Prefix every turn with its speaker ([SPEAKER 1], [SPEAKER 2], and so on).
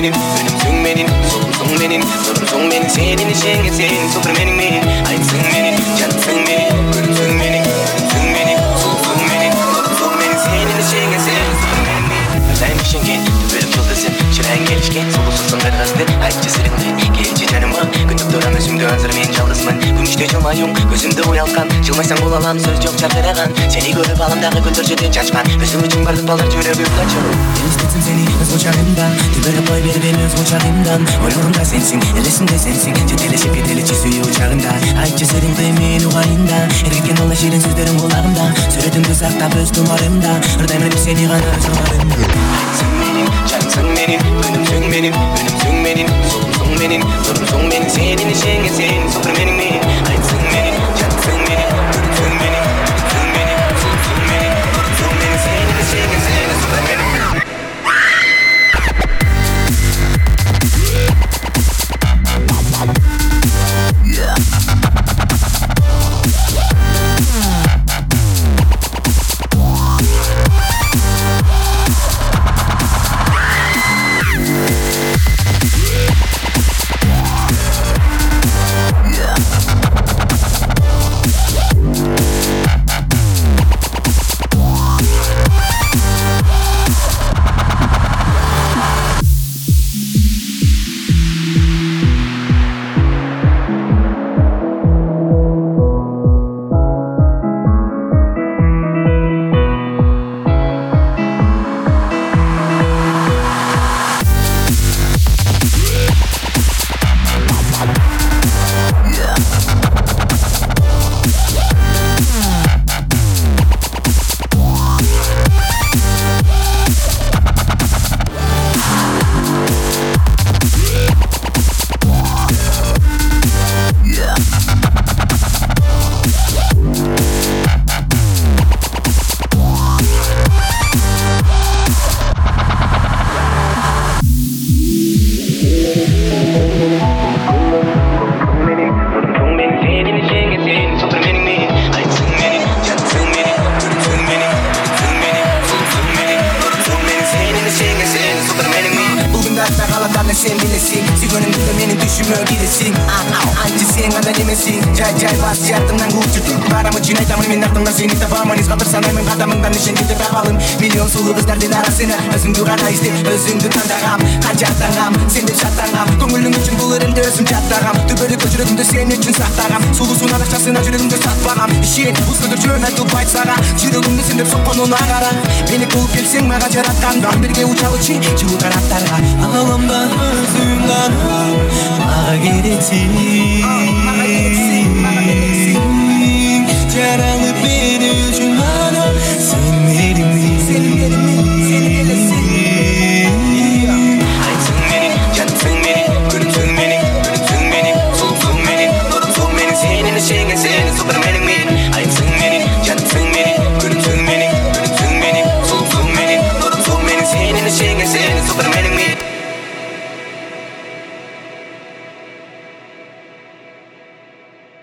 [SPEAKER 1] benim, önümsün benim, solumsun benim, sorumsun benim. Senin işin senin, Superman'in benim. Aysın benim, canımsın benim, gülümsün benim, önümsün benim, solumsun benim, sorumsun benim. Senin işin senin, Superman'in benim. Özen işinken, tübörük yıldızın, şiren gelişken, solusuzsun gırgızdı, ayıpçı sırındı. Gelçi canıma, gündüp duram özümde hazır men жалғызмын. Күміште жылмайың, көзімді оялтқан, жылмайсаң бола алам, сөз жоқ жарқыраған. Сені көріп алымдағы гүлдер жерден шашқан, өзім үшін бардық балдар жүрегі қачу. Елестетсін сені өз құшағымда, түбіріп қой беріп ем өз құшағымдан. Ойларымда сенсің, елесімде сенсің, жетелешіп кетелечі сүйі ұшағында. Айтшы сырыңды мен ұғайында, еркеккен ола шерін сөздерің құлағымда. Сүретімді сақтап өз тұмарымда, ұрдаймын сені ғана өз ұмарымда. Айтсың менің, жанымсың менің, өнімсің менің, өнімсің менің, солымсың менің, sorumsun benim. Senin işin senin, Superman'in benim. Aysın benim, canımsın benim, önümsün benim, önümsün benim, solumsun benim, sorumsun benim. Senin işin senin, Superman'in benim. Sen bilesin, sigönümde de benim düşümü gidesin. Anca sen anda demesin, cay bas yardımdan kurtuldum. Paramı cüneytamın men артыңда seni табамын. Iz қалдырсан аймын қадамыңдан ішінде деп табалым. Миллион сұлу қыздардың арасына өзіңді ғана іздеп, өзіңді таңдағам. Қанша аттанғам, сен деп шаттанғам. Көңілің үшін бұл ірімді өзім жаттағам. Түбірік жүрегімді сен үшін сақтағам. Сұлусың арақшасына жүрегімді сатпағам. Ішет, бұл сөздер жөн айтып айтсағам. Жүрегімді сен деп соққануына қара. Мені қуып келсең маған жаратқанда, бірге ұшалы чи жылу қанаттарға. Ғаламда өзің ғана маған керексің. Жаралып бері